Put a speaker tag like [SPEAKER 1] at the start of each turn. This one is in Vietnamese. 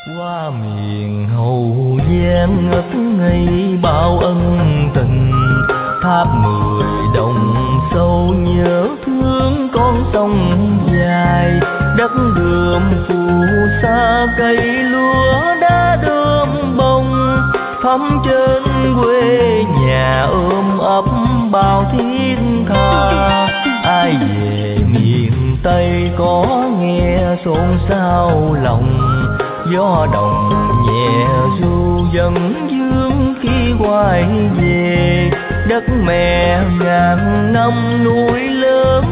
[SPEAKER 1] Qua miền Hậu Giang ngất ngây bao ân tình, tháp 10 đồng sâu nhớ thương con sông dài. Đất đượm phù sa cây lúa đã đơm bông, thắm trên quê nhà ôm ấp bao thiết tha. Ai về miền Tây có nghe xôn xao lòng, gió đồng nhẹ ru dẫn dương khi quay về. Đất mẹ ngàn năm núi lớn